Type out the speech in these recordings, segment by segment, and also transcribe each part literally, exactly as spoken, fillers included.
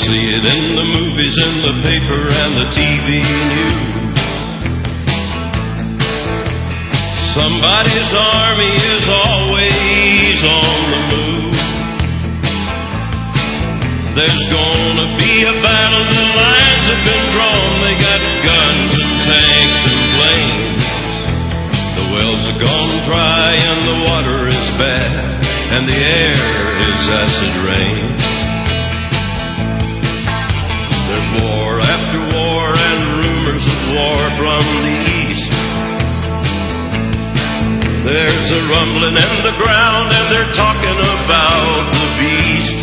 see it in the movies, in the paper, and the T V news. Somebody's army is always on the move. There's gonna be a battle, the lines have been drawn. They got guns and tanks and planes. The wells are gone dry and the water is bad, and the air is acid rain. There's war after war and rumors of war from the east. There's a rumbling in the ground and they're talking about the beast.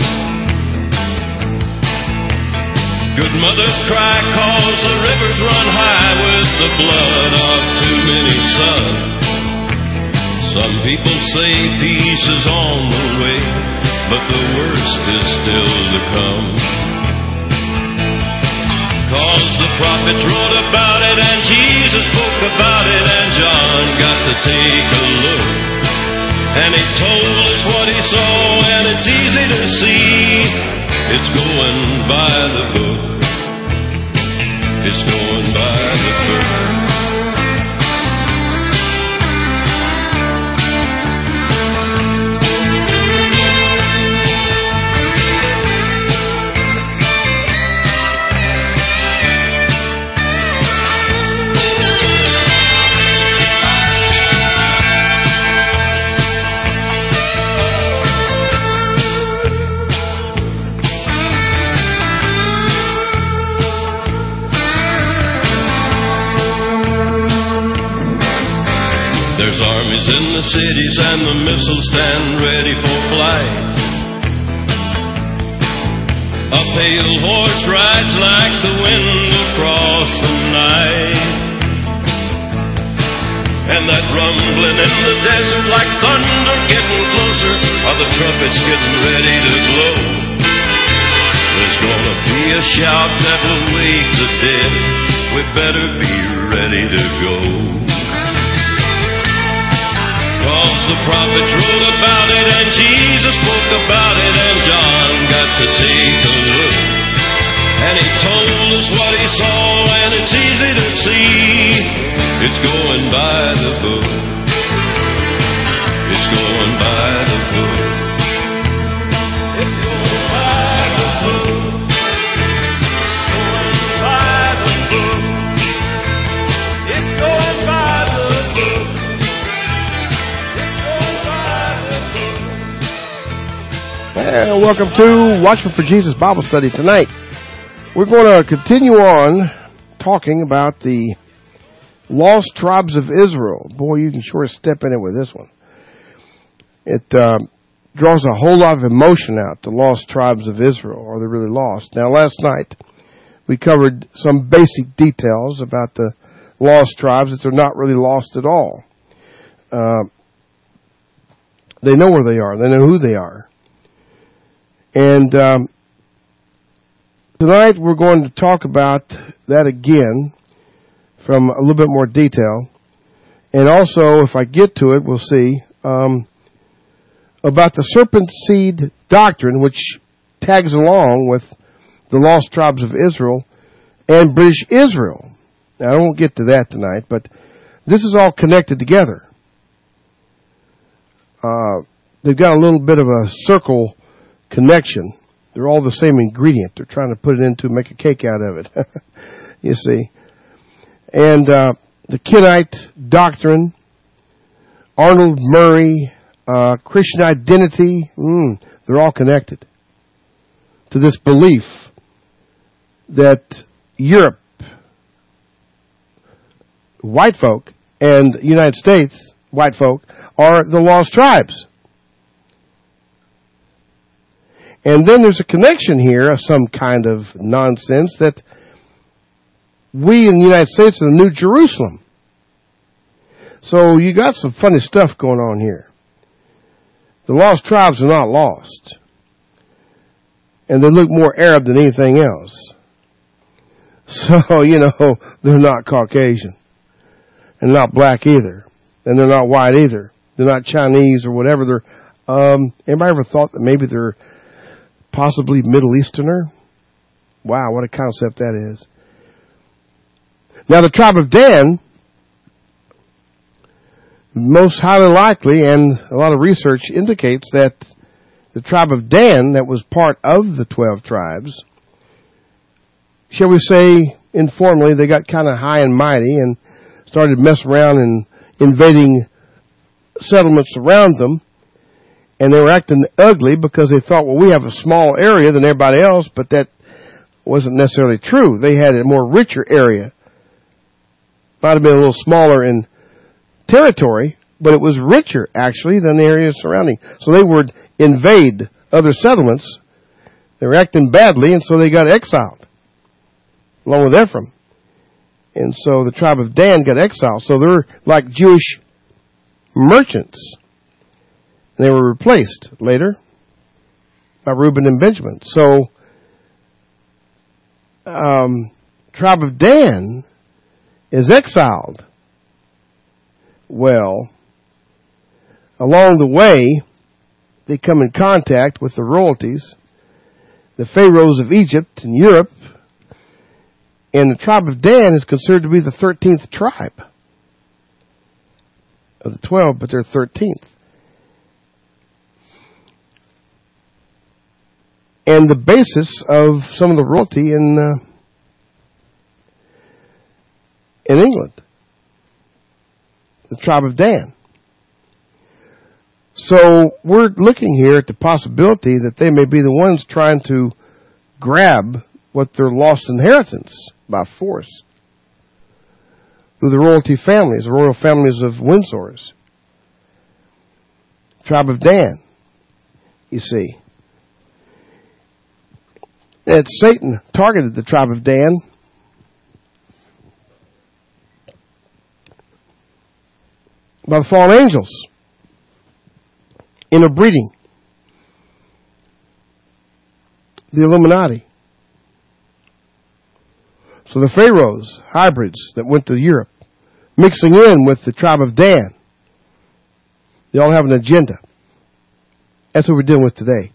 Good mothers cry cause the rivers run high with the blood of too many sons. Some people say peace is on the way, but the worst is still to come. Cause the prophets wrote about it and Jesus spoke about it and John got to take a look. And he told us what he saw and it's easy to see. It's going by the book. It's going by the book. There's armies in the cities and the missiles stand ready for flight. A pale horse rides like the wind across the night. And that rumbling in the desert like thunder getting closer, are the trumpets getting ready to blow. There's gonna be a shout that will wake the dead. We better be ready to go. Cause the prophets wrote about it and Jesus spoke about it and John got to take a look. And he told us what he saw and it's easy to see. It's going by the book. It's going by the book. It's going by the book. Going by the book. It's going by the book. And welcome to Watchman for Jesus Bible Study tonight. We're going to continue on talking about the lost tribes of Israel. Boy, you can sure step in it with this one. It uh, draws a whole lot of emotion out, the lost tribes of Israel. Are they really lost? Now, last night we covered some basic details about the lost tribes, that they're not really lost at all. Uh, they know where they are. They know who they are. And um, tonight we're going to talk about that again from a little bit more detail. And also, if I get to it, we'll see, um, about the serpent seed doctrine, which tags along with the lost tribes of Israel and British Israel. Now, I won't get to that tonight, but this is all connected together. Uh, they've got a little bit of a circle connection. They're all the same ingredient. They're trying to put it into, make a cake out of it. You see. And uh, the Kenite doctrine, Arnold Murray, uh, Christian identity, mm, they're all connected to this belief that Europe, white folk, and the United States, white folk, are the lost tribes. And then there's a connection here of some kind of nonsense that we in the United States are the New Jerusalem. So you got some funny stuff going on here. The lost tribes are not lost. And they look more Arab than anything else. So, you know, they're not Caucasian. And not black either. And they're not white either. They're not Chinese or whatever. They're, um, anybody ever thought that maybe they're possibly Middle Easterner? Wow, what a concept that is. Now the tribe of Dan, most highly likely, and a lot of research indicates that the tribe of Dan, that was part of the twelve tribes, shall we say, informally, they got kind of high and mighty and started messing around and invading settlements around them. And they were acting ugly because they thought, well, we have a small area than everybody else, but that wasn't necessarily true. They had a more richer area. Might have been a little smaller in territory, but it was richer, actually, than the area surrounding. So they would invade other settlements. They were acting badly, and so they got exiled, along with Ephraim. And so the tribe of Dan got exiled. So they're like Jewish merchants. And they were replaced later by Reuben and Benjamin. So, um, tribe of Dan is exiled. Well, along the way, they come in contact with the royalties, the pharaohs of Egypt and Europe, and the tribe of Dan is considered to be the thirteenth tribe of the twelve, but they're thirteenth. And the basis of some of the royalty in uh, in England, the tribe of Dan. So we're looking here at the possibility that they may be the ones trying to grab what their lost inheritance by force through the royalty families, the royal families of Windsors. Tribe of Dan, you see. That Satan targeted the tribe of Dan by the fallen angels, interbreeding, the Illuminati. So the pharaohs, hybrids that went to Europe, mixing in with the tribe of Dan. They all have an agenda. That's what we're dealing with today.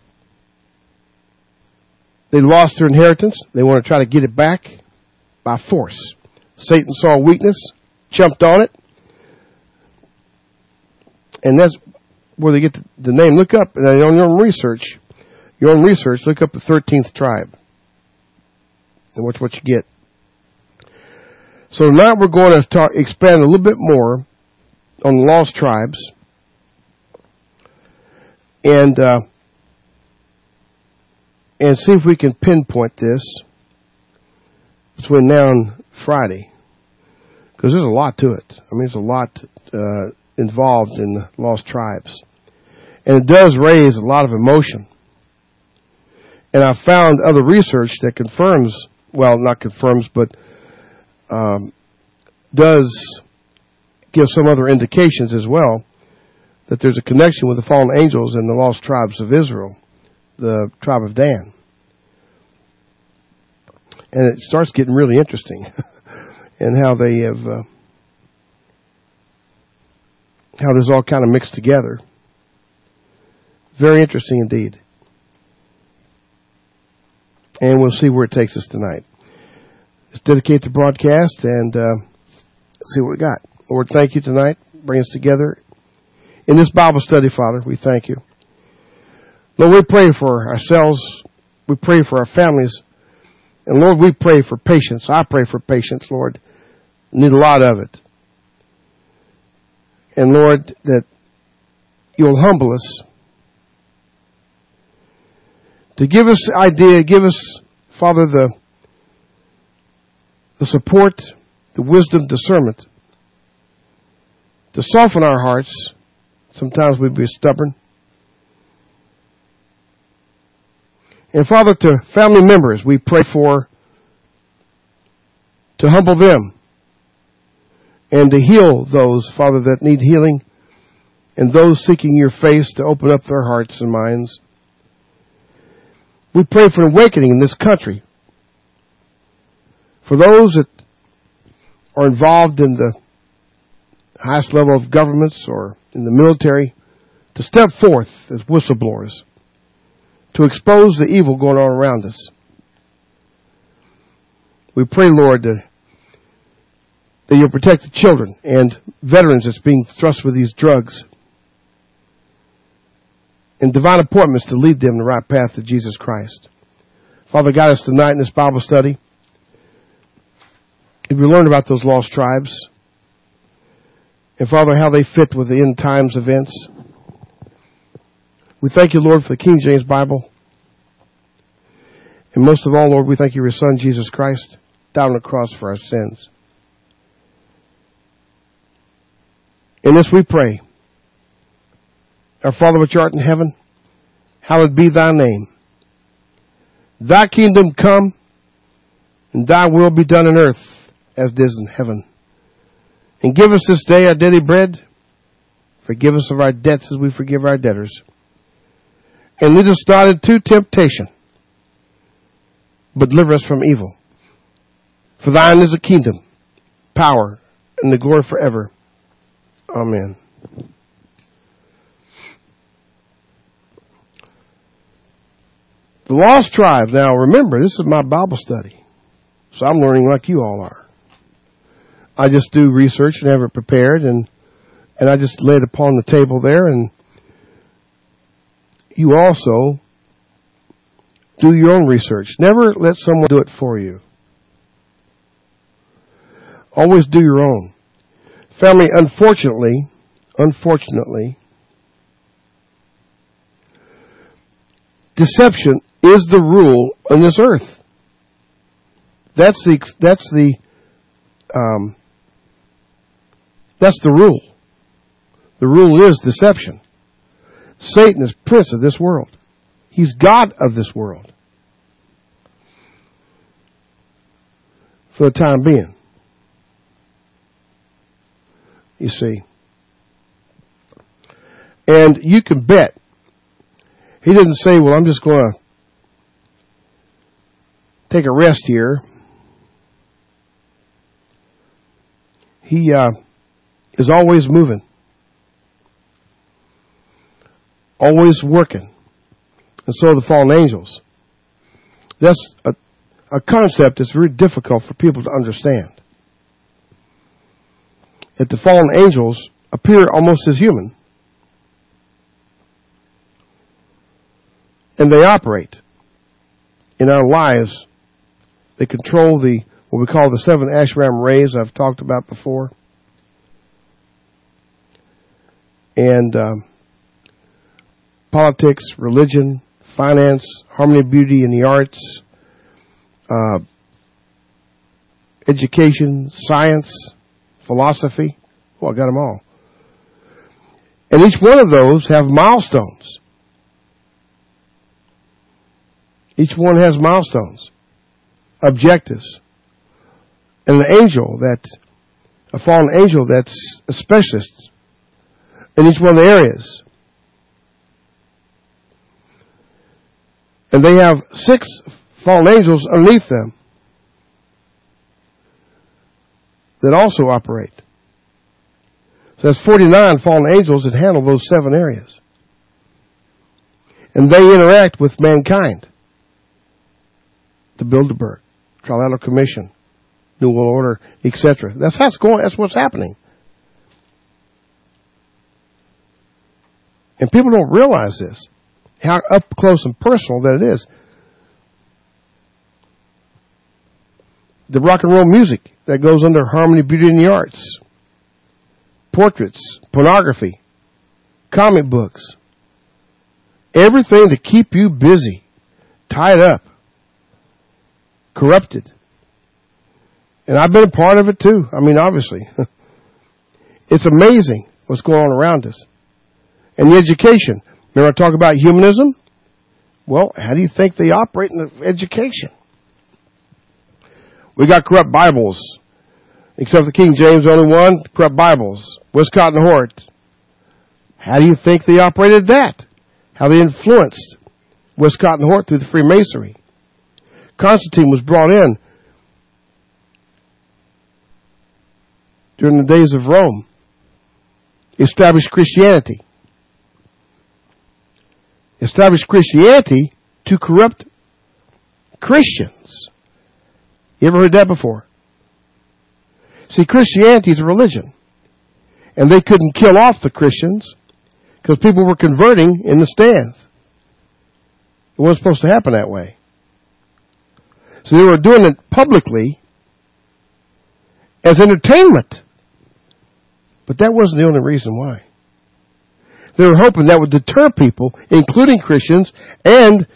They lost their inheritance. They want to try to get it back by force. Satan saw a weakness, jumped on it, and that's where they get the, the name. Look up, and on your own research, your own research, look up the thirteenth tribe, and watch what you get. So now we're going to talk, expand a little bit more on the lost tribes, and uh, and see if we can pinpoint this between now and Friday, because there's a lot to it. I mean, there's a lot uh, involved in the lost tribes, and it does raise a lot of emotion. And I found other research that confirms, well, not confirms, but um, does give some other indications as well, that there's a connection with the fallen angels and the lost tribes of Israel, the tribe of Dan. And it starts getting really interesting in how they have, uh, how this all kind of mixed together. Very interesting indeed. And we'll see where it takes us tonight. Let's dedicate the broadcast and uh, see what we got. Lord, thank you tonight. Bring us together in this Bible study, Father. We thank you. Lord, we pray for ourselves. We pray for our families. And Lord, we pray for patience. I pray for patience, Lord. Need a lot of it. And Lord, that you'll humble us. To give us idea, give us, Father, the, the support, the wisdom, discernment, to soften our hearts. Sometimes we be stubborn. And Father, to family members, we pray for, to humble them and to heal those, Father, that need healing, and those seeking your face to open up their hearts and minds. We pray for an awakening in this country. For those that are involved in the highest level of governments or in the military, to step forth as whistleblowers, to expose the evil going on around us. We pray, Lord, that, that you'll protect the children and veterans that's being thrust with these drugs, and divine appointments to lead them in the right path to Jesus Christ. Father, guide us tonight in this Bible study. If we learn about those lost tribes, and Father, how they fit with the end times events. We thank you, Lord, for the King James Bible. And most of all, Lord, we thank you for your Son, Jesus Christ, died on the cross for our sins. In this we pray. Our Father which art in heaven, hallowed be thy name. Thy kingdom come, and thy will be done on earth as it is in heaven. And give us this day our daily bread. Forgive us of our debts as we forgive our debtors. And lead us not into temptation, but deliver us from evil. For thine is the kingdom, power, and the glory forever. Amen. The lost tribes. Now remember, this is my Bible study. So I'm learning like you all are. I just do research and have it prepared, and and I just lay it upon the table there, and you also do your own research. Never let someone do it for you. Always do your own. Family, unfortunately, unfortunately, deception is the rule on this earth. That's the that's the um, that's the rule. The rule is deception. Satan is prince of this world. He's God of this world. For the time being. You see. And you can bet. He didn't say, well, I'm just going to take a rest here. He uh, is always moving. Always working. And so are the fallen angels. That's a, a concept that's very difficult for people to understand. That the fallen angels appear almost as human. And they operate in our lives. They control the what we call the seven ashram rays I've talked about before. And um, politics, religion, finance, harmony, beauty, and the arts, uh, education, science, philosophy. Well, I got them all. And each one of those have milestones. Each one has milestones, objectives. And an angel that, a fallen angel that's a specialist in each one of the areas. And they have six fallen angels underneath them that also operate. So there's forty-nine fallen angels that handle those seven areas. And they interact with mankind. The Bilderberg, Trilateral Commission, New World Order, et cetera. That's how it's going. That's what's happening. And people don't realize this, how up close and personal that it is. The rock and roll music that goes under harmony, beauty, and the arts, portraits, pornography, comic books, everything to keep you busy, tied up, corrupted. And I've been a part of it too. I mean, obviously. It's amazing what's going on around us. And the education. Remember I talk about humanism? Well, how do you think they operate in the education? We got corrupt Bibles. Except the King James, only one. Corrupt Bibles. Westcott and Hort. How do you think they operated that? How they influenced Westcott and Hort through the Freemasonry. Constantine was brought in during the days of Rome. Established Christianity. Established Christianity to corrupt Christians. You ever heard that before? See, Christianity is a religion. And they couldn't kill off the Christians because people were converting in the stands. It wasn't supposed to happen that way. So they were doing it publicly as entertainment. But that wasn't the only reason why. They were hoping that would deter people, including Christians, and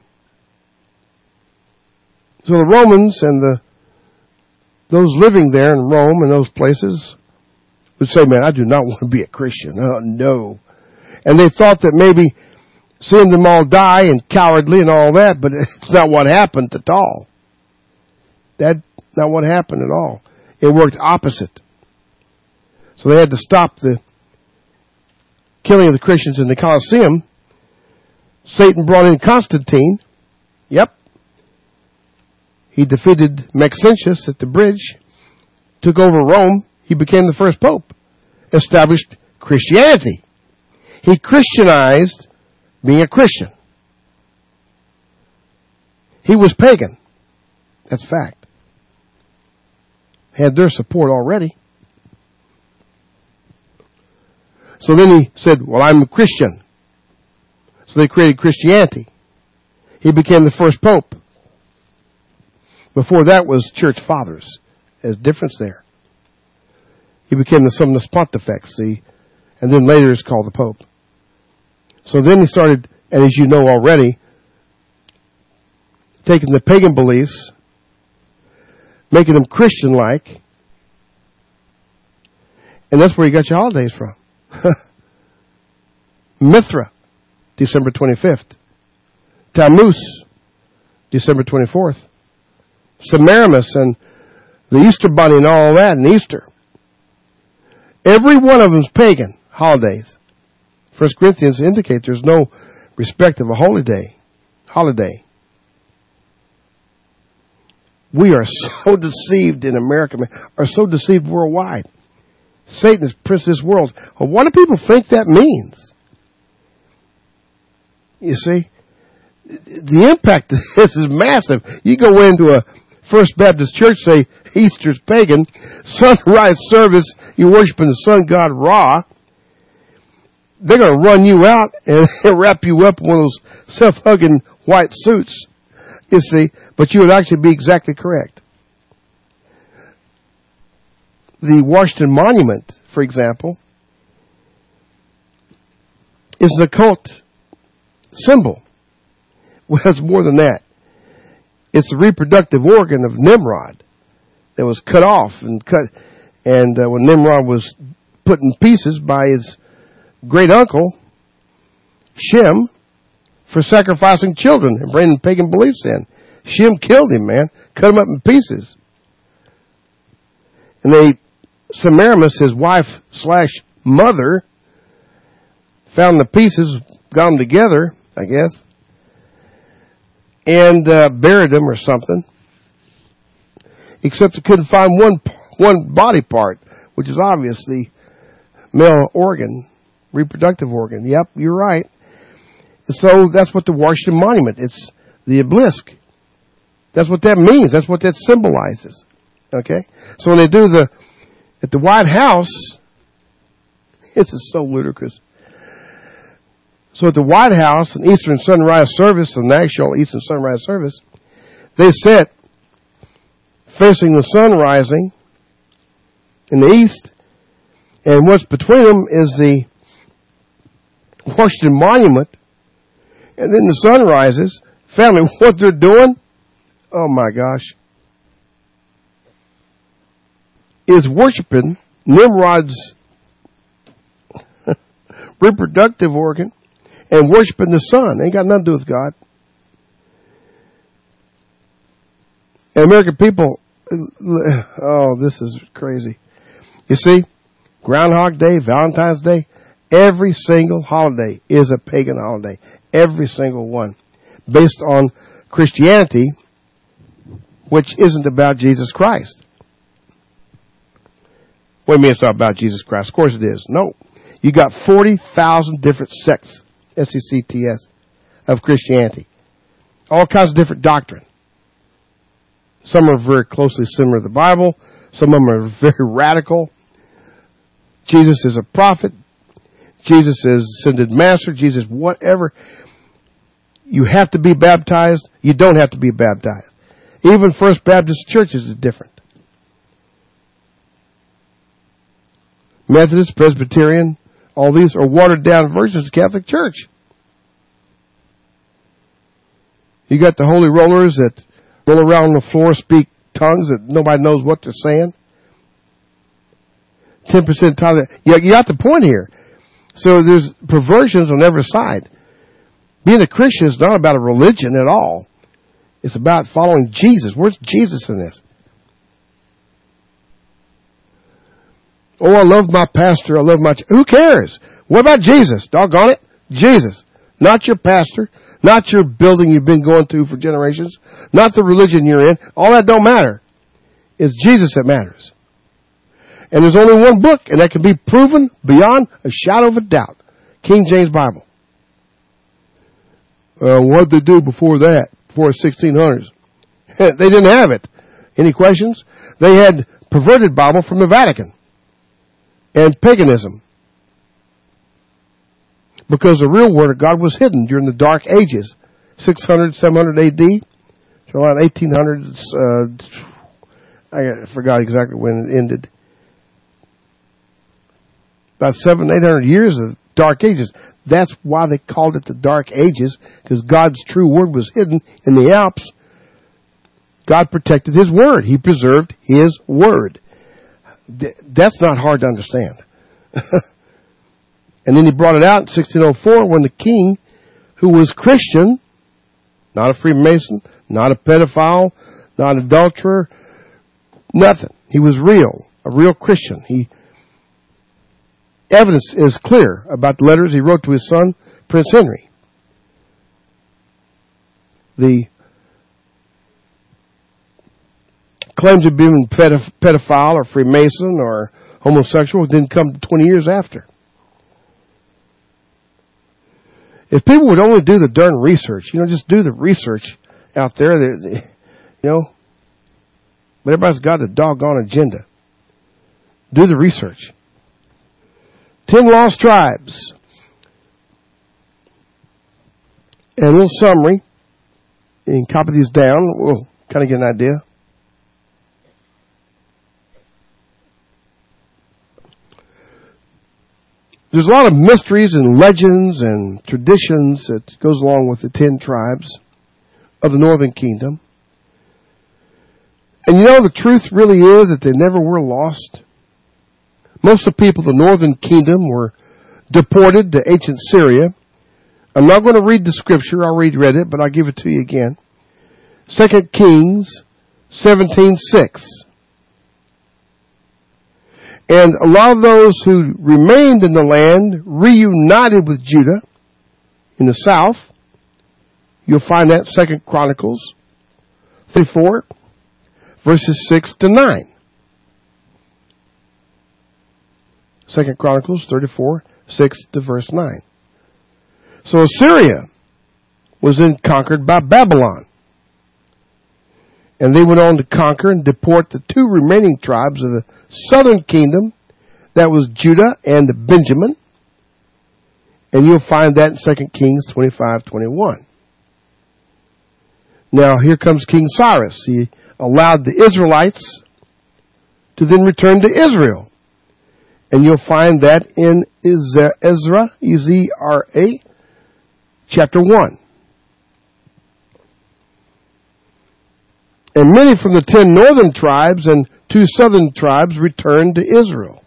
so the Romans and the those living there in Rome and those places would say, man, I do not want to be a Christian. Oh, no. And they thought that maybe seeing them all die and cowardly and all that, but it's not what happened at all. That's not what happened at all. It worked opposite. So they had to stop the killing of the Christians in the Colosseum. Satan brought in Constantine. Yep. He defeated Maxentius at the bridge, took over Rome. He became the first pope, established Christianity. He Christianized being a Christian. He was pagan. That's fact. Had their support already. So then he said, well, I'm a Christian. So they created Christianity. He became the first pope. Before that was church fathers. There's a difference there. He became the Summus Pontifex, see, and then later is called the Pope. So then he started, and as you know already, taking the pagan beliefs, making them Christian-like, and that's where you got your holidays from. Mithra, December twenty-fifth. Tammuz, December twenty-fourth. Semiramis and the Easter Bunny and all that, and Easter. Every one of them is pagan holidays. First Corinthians indicate there's no respect of a holy day, holiday. We are so deceived in America, are so deceived worldwide. Satan is prince of this world. Well, what do people think that means? You see, the impact of this is massive. You go into a First Baptist church, say Easter's pagan, sunrise service, you're worshiping the sun god Ra. They're going to run you out and wrap you up in one of those self-hugging white suits, you see, but you would actually be exactly correct. The Washington Monument, for example, is an occult symbol. Well, it's more than that. It's the reproductive organ of Nimrod that was cut off and cut. And uh, when Nimrod was put in pieces by his great uncle, Shem, for sacrificing children and bringing pagan beliefs in. Shem killed him, man. Cut him up in pieces. And they, Semiramis, his wife slash mother, found the pieces, got them together, I guess, and uh, buried them or something. Except they couldn't find one one body part, which is obviously male organ, reproductive organ. Yep, you're right. So that's what the Washington Monument, it's the obelisk. That's what that means. That's what that symbolizes. Okay? So when they do the, at the White House, this is so ludicrous. So at the White House, an Eastern Sunrise Service, the national Eastern Sunrise Service, they sit facing the sun rising in the east, and what's between them is the Washington Monument, and then the sun rises. Family, what they're doing, oh my gosh, is worshiping Nimrod's reproductive organ and worshiping the sun. Ain't got nothing to do with God. And American people, oh, this is crazy. You see, Groundhog Day, Valentine's Day, every single holiday is a pagan holiday. Every single one. Based on Christianity, which isn't about Jesus Christ. What do you mean it's not about Jesus Christ? Of course it is. No. You got forty thousand different sects, S E C T S, of Christianity. All kinds of different doctrine. Some are very closely similar to the Bible. Some of them are very radical. Jesus is a prophet. Jesus is ascended master. Jesus, whatever. You have to be baptized. You don't have to be baptized. Even First Baptist churches is different. Methodist, Presbyterian, all these are watered down versions of the Catholic Church. You got the holy rollers that roll around on the floor, speak tongues that nobody knows what they're saying. Ten percent tithe. You, you got the point here. So there's perversions on every side. Being a Christian is not about a religion at all. It's about following Jesus. Where's Jesus in this? Oh, I love my pastor. I love my... Ch-. Who cares? What about Jesus? Doggone it. Jesus. Not your pastor. Not your building you've been going to for generations. Not the religion you're in. All that don't matter. It's Jesus that matters. And there's only one book, and that can be proven beyond a shadow of a doubt. King James Bible. Uh, what did they do before that? Before the sixteen hundreds? They didn't have it. Any questions? They had perverted Bible from the Vatican. And paganism. Because the real Word of God was hidden during the Dark Ages. six hundred, seven hundred A D. So around eighteen hundreds, uh, I forgot exactly when it ended. About seven, eight hundred years of Dark Ages. That's why they called it the Dark Ages, because God's true Word was hidden in the Alps. God protected His Word. He preserved His Word. That's not hard to understand. And then He brought it out in sixteen oh four when the king, who was Christian, not a Freemason, not a pedophile, not an adulterer, nothing. He was real, a real Christian. He Evidence is clear about the letters he wrote to his son, Prince Henry. The claims of being pedophile or Freemason or homosexual didn't come twenty years after. If people would only do the darn research, you know, just do the research out there, they, they, you know, but everybody's got a doggone agenda. Do the research. Ten lost tribes. And a little summary. You can copy these down. We'll kind of get an idea. There's a lot of mysteries and legends and traditions that goes along with the ten tribes of the northern kingdom. And you know, the truth really is that they never were lost. Most of the people of the northern kingdom were deported to ancient Syria. I'm not going to read the scripture. I already read it, but I'll give it to you again. Second Kings seventeen six. And a lot of those who remained in the land reunited with Judah in the south. You'll find that Second Chronicles thirty-four, verses six to nine. Second Chronicles thirty-four, six to verse nine. So Assyria was then conquered by Babylon. And they went on to conquer and deport the two remaining tribes of the southern kingdom. That was Judah and Benjamin. And you'll find that in Second Kings twenty-five twenty-one. Now here comes King Cyrus. He allowed the Israelites to then return to Israel. And you'll find that in Ezra, E Z R A, chapter one. And many from the ten northern tribes and two southern tribes returned to Israel.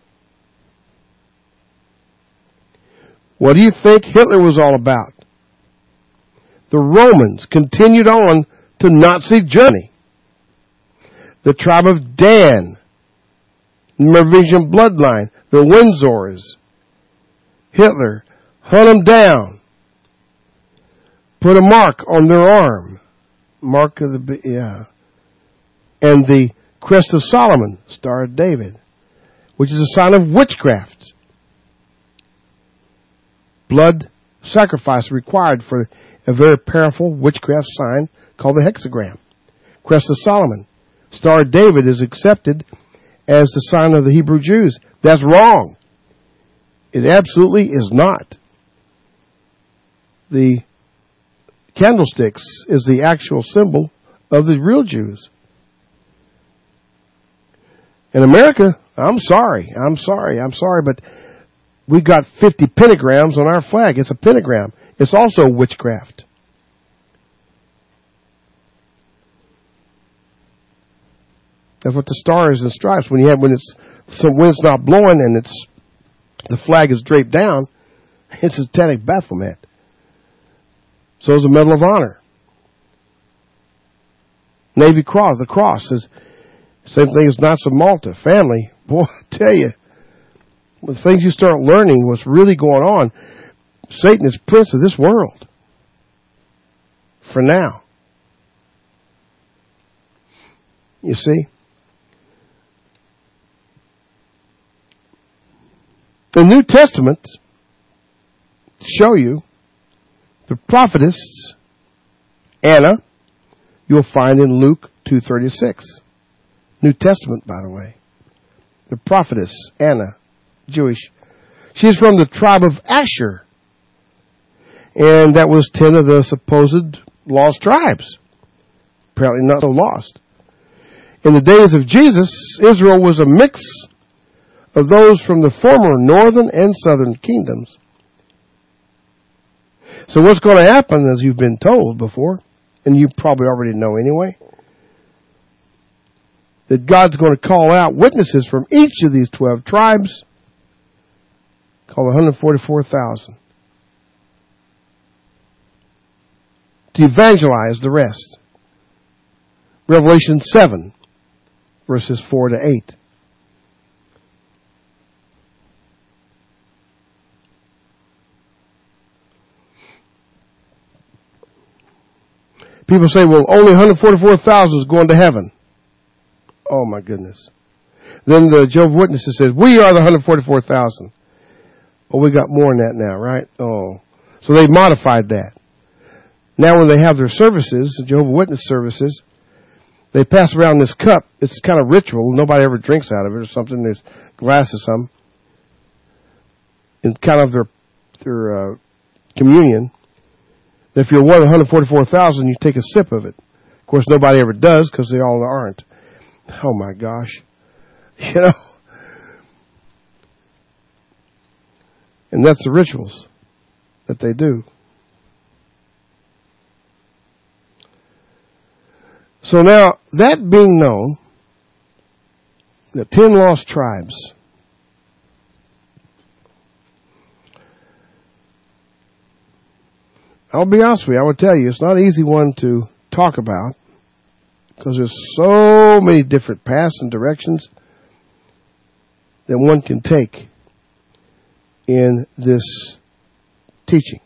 What do you think Hitler was all about? The Romans continued on to Nazi Germany. The tribe of Dan, the Merovingian bloodline, the Windsors. Hitler hunt them down. Put a mark on their arm. Mark of the, yeah. And the crest of Solomon, Star of David, which is a sign of witchcraft. Blood sacrifice required for a very powerful witchcraft sign called the hexagram. Crest of Solomon. Star of David is accepted as the sign of the Hebrew Jews. That's wrong. It absolutely is not. The candlesticks is the actual symbol of the real Jews. In America, I'm sorry, I'm sorry, I'm sorry, but we got fifty pentagrams on our flag. It's a pentagram. It's also witchcraft. That's what the stars and stripes. When you have when it's some wind's not blowing and it's the flag is draped down, it's a satanic Baphomet. So is the Medal of Honor. Navy Cross, the cross is same thing as Knights of Malta. Family, boy, I tell you, the things you start learning, what's really going on, Satan is prince of this world. For now. You see? The New Testament show you the prophetess Anna, you'll find in Luke two thirty-six. New Testament, by the way. The prophetess Anna, Jewish. She's from the tribe of Asher. And that was ten of the supposed lost tribes. Apparently not so lost. In the days of Jesus, Israel was a mix of those from the former northern and southern kingdoms. So what's going to happen, as you've been told before, and you probably already know anyway, that God's going to call out witnesses from each of these twelve tribes, called one hundred forty-four thousand, to evangelize the rest. Revelation seven, verses four to eight. People say, well, only one hundred forty-four thousand is going to heaven. Oh, my goodness. Then the Jehovah's Witnesses says, we are the one hundred forty-four thousand. Oh, we got more than that now, right? Oh. So they modified that. Now when they have their services, the Jehovah's Witness services, they pass around this cup. It's kind of ritual. Nobody ever drinks out of it or something. There's glass or something. In kind of their, their uh, communion. If you're one of one hundred forty-four thousand, you take a sip of it. Of course, nobody ever does because they all aren't. Oh, my gosh. You know? And that's the rituals that they do. So now, that being known, the ten lost tribes, I'll be honest with you, I will tell you, it's not an easy one to talk about because there's so many different paths and directions that one can take in this teaching.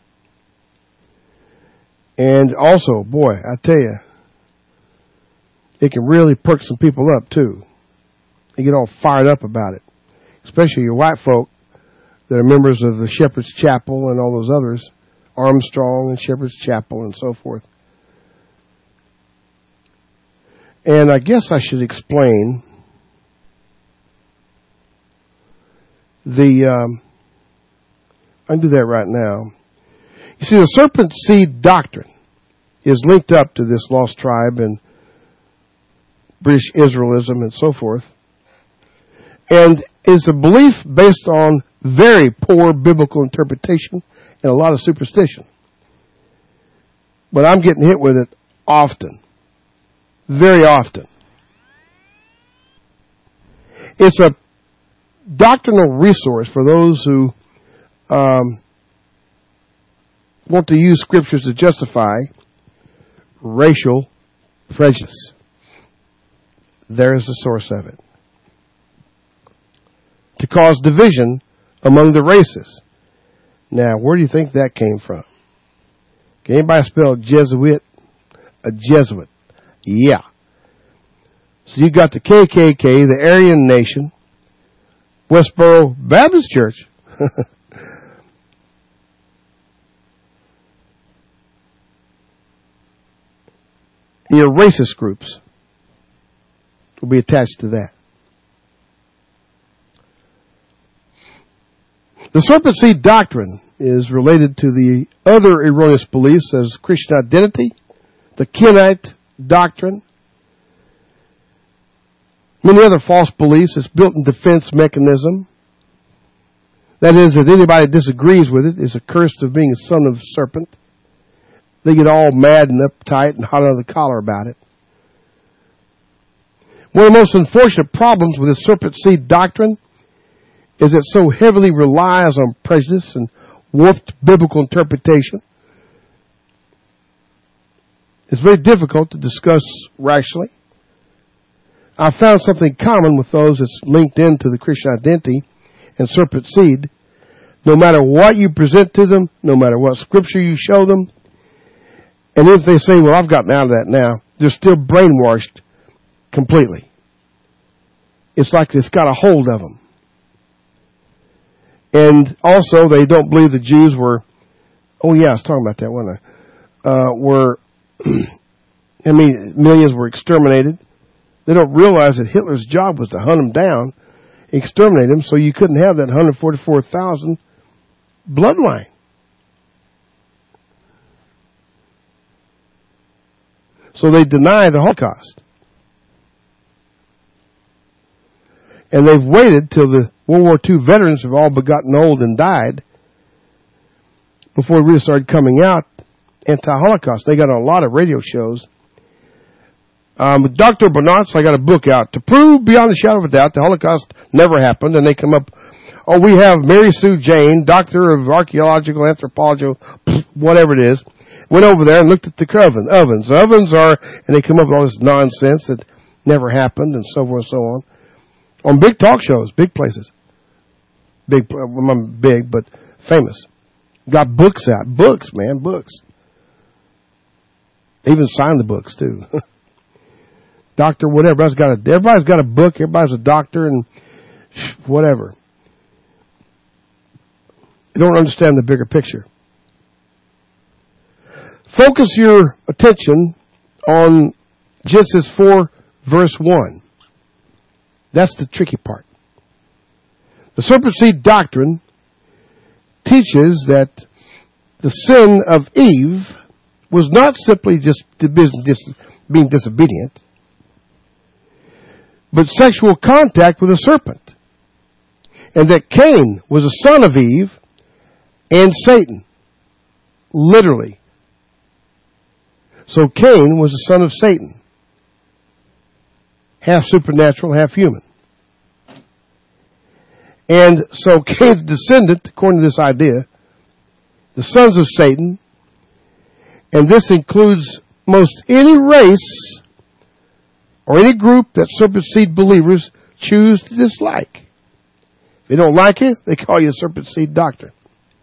And also, boy, I tell you, it can really perk some people up too. They get all fired up about it. Especially your white folk that are members of the Shepherd's Chapel and all those others. Armstrong and Shepherd's Chapel and so forth. And I guess I should explain the, um, I can do that right now. You see, the serpent seed doctrine is linked up to this lost tribe and British Israelism and so forth, and is a belief based on very poor biblical interpretation and a lot of superstition. But I'm getting hit with it often. Very often. It's a doctrinal resource for those who um, want to use scriptures to justify racial prejudice. There's the source of it. To cause division among the races. Now, where do you think that came from? Can anybody spell Jesuit? A Jesuit. Yeah. So you got the K K K, the Aryan Nation, Westboro Baptist Church. Your racist groups. will be attached to that. The serpent seed doctrine is related to the other erroneous beliefs as Christian identity, the Kenite doctrine, many other false beliefs. It's built-in defense mechanism. That is, if anybody disagrees with it, is accursed of being a son of a serpent. They get all mad and uptight and hot under the collar about it. One of the most unfortunate problems with the serpent seed doctrine is it so heavily relies on prejudice and warped biblical interpretation. It's very difficult to discuss rationally. I found something common with those that's linked into the Christian identity and serpent seed. No matter what you present to them, no matter what scripture you show them, and if they say, well, I've gotten out of that now, they're still brainwashed completely. It's like it's got a hold of them. And also, they don't believe the Jews were, oh yeah, I was talking about that, wasn't I? Uh, were, I mean, millions were exterminated. They don't realize that Hitler's job was to hunt them down, exterminate them, so you couldn't have that one hundred forty-four thousand bloodline. So they deny the Holocaust. And they've waited till the World War Two veterans have all but gotten old and died before it really started coming out anti-Holocaust. They got on a lot of radio shows. Um, Doctor Bernat's, I got a book out to prove beyond a shadow of a doubt the Holocaust never happened. And they come up, oh, we have Mary Sue Jane, Doctor of Archaeological Anthropology, whatever it is, went over there and looked at the oven, ovens. Ovens are, and they come up with all this nonsense that never happened and so forth and so on. On big talk shows, big places. Big, well, I'm big, but famous. Got books out. Books, man, books. They even signed the books, too. Doctor, whatever. Everybody's got a, everybody's got a book. Everybody's a doctor and whatever. They don't understand the bigger picture. Focus your attention on Genesis four, verse one. That's the tricky part. The serpent seed doctrine teaches that the sin of Eve was not simply just being disobedient, but sexual contact with a serpent. And that Cain was a son of Eve and Satan. Literally. So Cain was a son of Satan. Half supernatural, half human. And so Cain's descendant, according to this idea, the sons of Satan, and this includes most any race or any group that serpent seed believers choose to dislike. If they don't like it, they call you a serpent seed doctrine.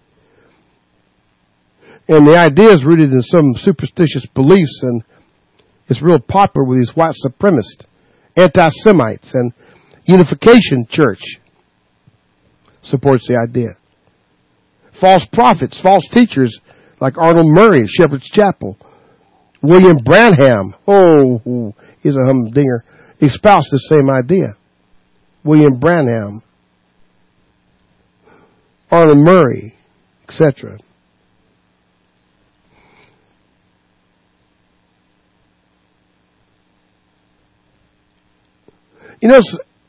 And the idea is rooted in some superstitious beliefs, and it's real popular with these white supremacists, anti-Semites, and Unification Church supports the idea. False prophets, false teachers like Arnold Murray, Shepherd's Chapel, William Branham, oh, he's a humdinger, espoused the same idea. William Branham, Arnold Murray, et cetera. You know,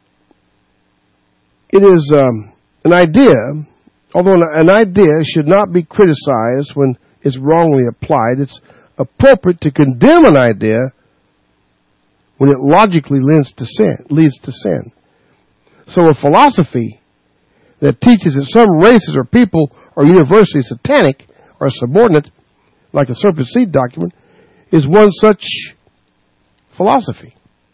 it is um, an idea, although an, an idea should not be criticized when it's wrongly applied. It's appropriate to condemn an idea when it logically leads to sin. Leads to sin. So a philosophy that teaches that some races or people are universally satanic or subordinate, like the serpent seed document, is one such philosophy.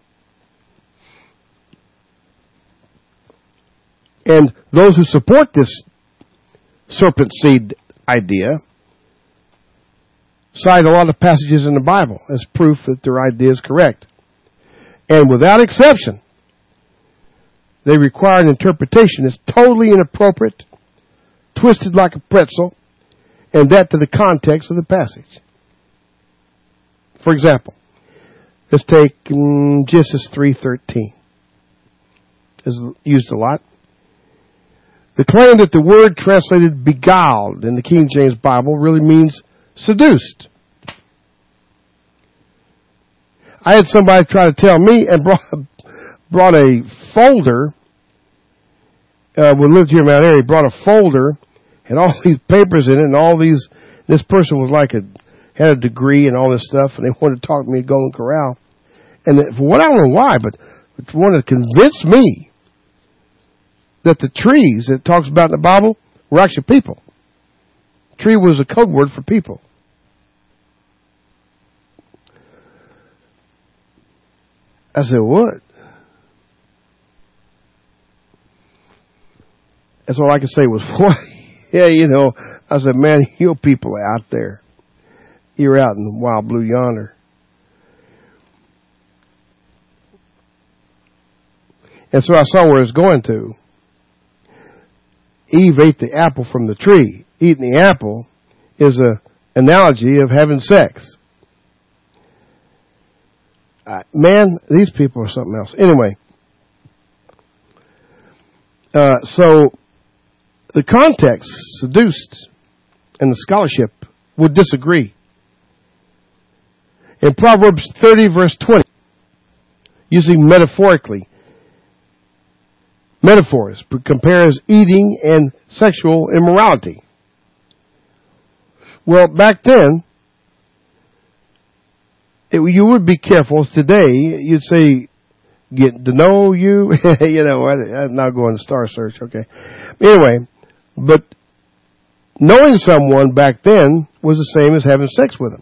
And those who support this serpent seed idea cite a lot of passages in the Bible as proof that their idea is correct. And without exception, they require an interpretation that's totally inappropriate, twisted like a pretzel, and that to the context of the passage. For example, Let's take um, Genesis three thirteen. It's used a lot. The claim that the word translated beguiled in the King James Bible really means seduced. I had somebody try to tell me and brought, brought a folder, uh, we lived here in Mount Airy, brought a folder, had all these papers in it, and all these, this person was like a, had a degree and all this stuff, and they wanted to talk to me at Golden Corral. And for what I don't know why, but wanted to convince me that the trees that it talks about in the Bible were actually people. Tree was a code word for people. I said, what? That's all I could say was, what? Yeah, you know, I said, man, you people out there. You're out in the wild blue yonder. And so I saw where it's going to. Eve ate the apple from the tree. Eating the apple is an analogy of having sex. Uh, man, these people are something else. Anyway, uh, so the context, seduced, and the scholarship would disagree. In Proverbs thirty, verse twenty, using metaphorically, metaphors, compares eating and sexual immorality. Well, back then, it, you would be careful. Today, you'd say, get to know you. You know, I, I'm not going to Star Search, okay. Anyway, but knowing someone back then was the same as having sex with them.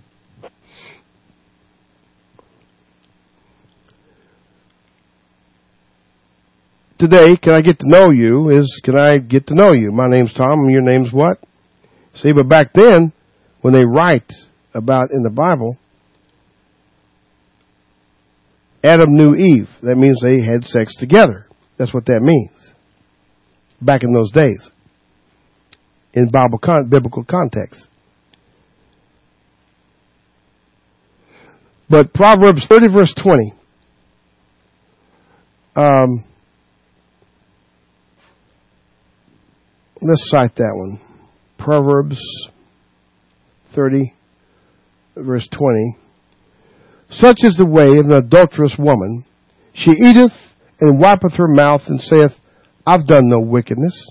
Today, can I get to know you is, can I get to know you? My name's Tom, and your name's what? See, but back then, when they write about in the Bible, Adam knew Eve. That means they had sex together. That's what that means. Back in those days. In Bible con- biblical context. But Proverbs thirty, verse twenty. Um... Let's cite that one. Proverbs thirty, verse twenty. Such is the way of an adulterous woman. She eateth and wipeth her mouth and saith, I've done no wickedness.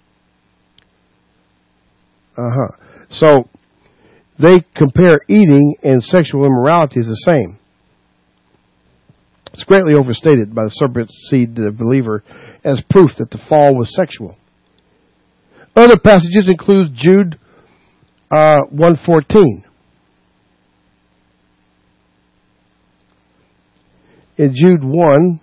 Uh-huh. So, they compare eating and sexual immorality as the same. It's greatly overstated by the serpent seed to the believer as proof that the fall was sexual. Other passages include Jude uh, one fourteen. In Jude one,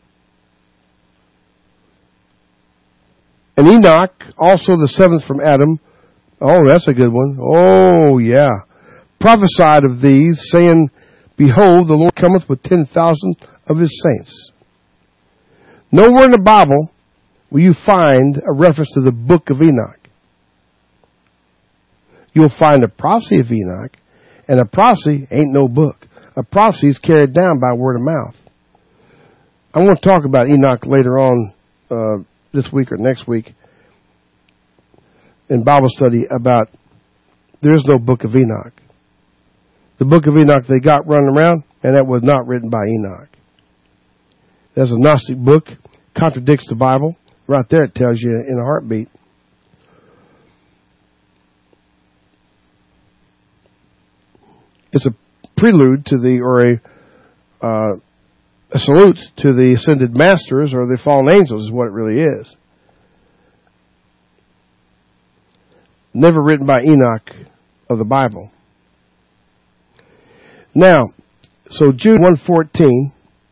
and Enoch, also the seventh from Adam. Oh, that's a good one. Oh, yeah. Prophesied of these, saying, Behold, the Lord cometh with ten thousand of his saints. Nowhere in the Bible will you find a reference to the book of Enoch. You'll find a prophecy of Enoch, and a prophecy ain't no book. A prophecy is carried down by word of mouth. I want to talk about Enoch later on uh, this week or next week in Bible study about there is no book of Enoch. The book of Enoch they got running around, and that was not written by Enoch. There's a Gnostic book, contradicts the Bible. Right there it tells you in a heartbeat. It's a prelude to the, or a, uh, a salute to the ascended masters or the fallen angels is what it really is. Never written by Enoch of the Bible. Now, so Jude one fourteen.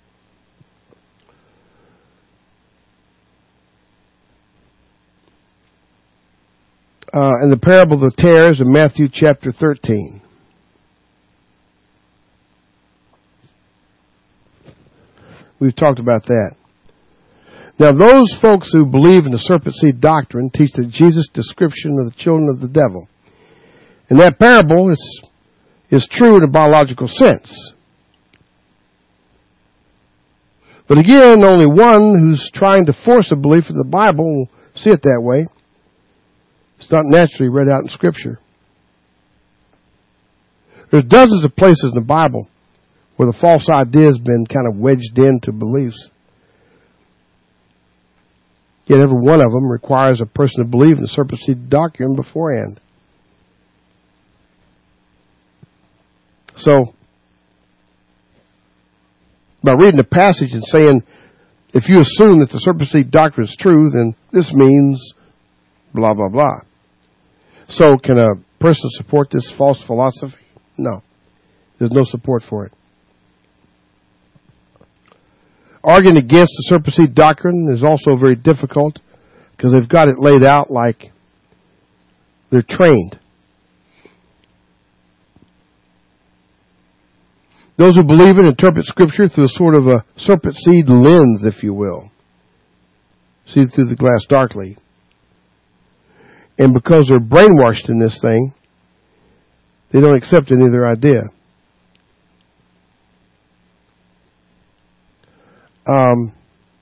Uh, and the parable of the tares in Matthew chapter thirteen. We've talked about that. Now, those folks who believe in the serpent seed doctrine teach that Jesus' description of the children of the devil. And that parable is, is true in a biological sense. But again, only one who's trying to force a belief in the Bible will see it that way. It's not naturally read out in Scripture. There's dozens of places in the Bible where the false idea has been kind of wedged into beliefs. Yet every one of them requires a person to believe in the serpent seed doctrine beforehand. So, by reading the passage and saying, if you assume that the serpent seed doctrine is true, then this means blah, blah, blah. So, can a person support this false philosophy? No. There's no support for it. Arguing against the serpent seed doctrine is also very difficult because they've got it laid out like they're trained. Those who believe it interpret Scripture through a sort of a serpent seed lens, if you will. See through the glass darkly. And because they're brainwashed in this thing, they don't accept any of their idea. Um,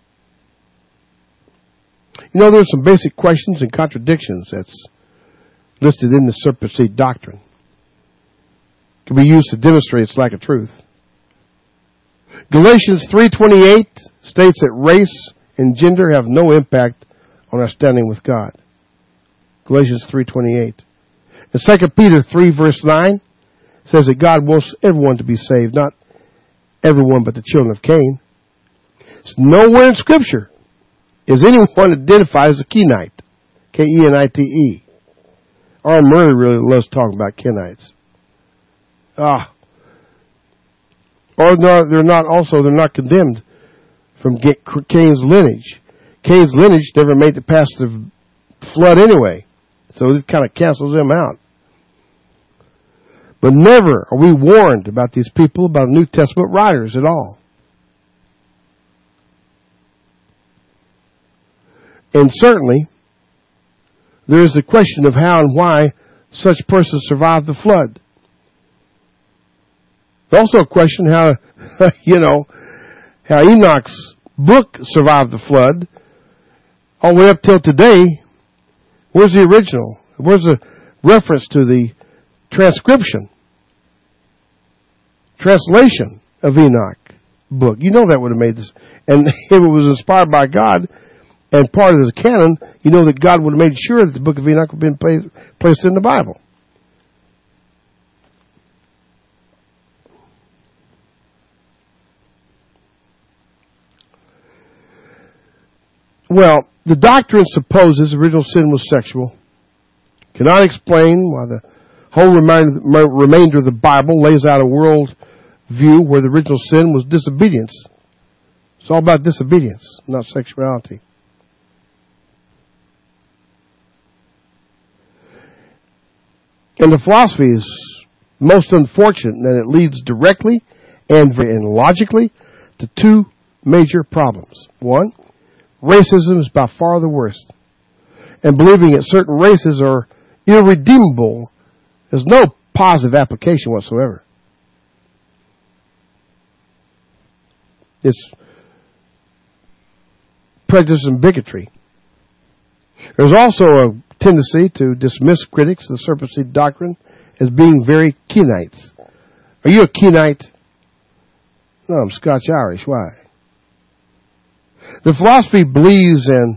you know, there's some basic questions and contradictions that's listed in the serpent seed doctrine. It can be used to demonstrate its lack of truth. Galatians three twenty-eight states that race and gender have no impact on our standing with God. Galatians three twenty-eight. And Second Peter three verse nine says that God wants everyone to be saved, not everyone but the children of Cain. It's nowhere in Scripture is anyone identified as a Kenite. K E N I T E. R. Murray really loves talking about Kenites. Ah. Or no, they're not also, they're not condemned from Cain's lineage. Cain's lineage never made it past the flood anyway. So it kind of cancels them out. But never are we warned about these people, about New Testament writers at all. And certainly, there is the question of how and why such persons survived the flood. Also a question how, you know, how Enoch's book survived the flood all the way up till today. Where's the original? Where's the reference to the transcription, translation of Enoch book? You know that would have made this. And if it was inspired by God and part of the canon, you know that God would have made sure that the book of Enoch would have been placed in the Bible. Well, the doctrine supposes original sin was sexual. Cannot explain why the whole remainder of the Bible lays out a world view where the original sin was disobedience. It's all about disobedience, not sexuality. And the philosophy is most unfortunate in that it leads directly and, and logically to two major problems. One, racism is by far the worst. And believing that certain races are irredeemable has no positive application whatsoever. It's prejudice and bigotry. There's also a tendency to dismiss critics of the serpent seed doctrine as being very Kenites. Are you a Kenite? No, I'm Scotch-Irish. Why? The philosophy believes in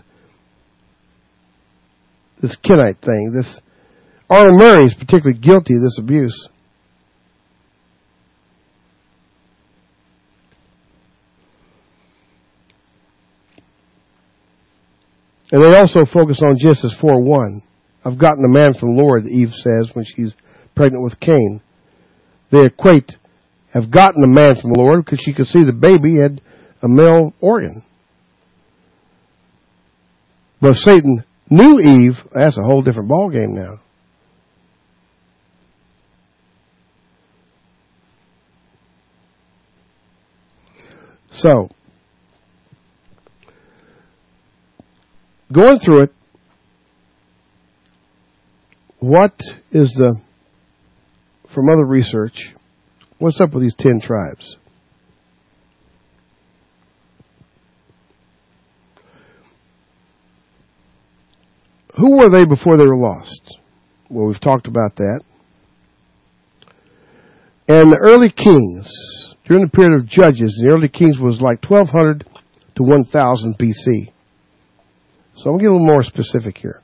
this Kenite thing. This R. Murray is particularly guilty of this abuse. And they also focus on Genesis four one. I've gotten a man from the Lord, Eve says when she's pregnant with Cain. They equate, have gotten a man from the Lord because she could see the baby had a male organ. But if Satan knew Eve, that's a whole different ballgame now. So, going through it, what is the, from other research, what's up with these ten tribes? who were they before they were lost? Well, we've talked about that. And the early kings, during the period of Judges, the early kings was like twelve hundred to one thousand B C. So I'm going to get a little more specific here.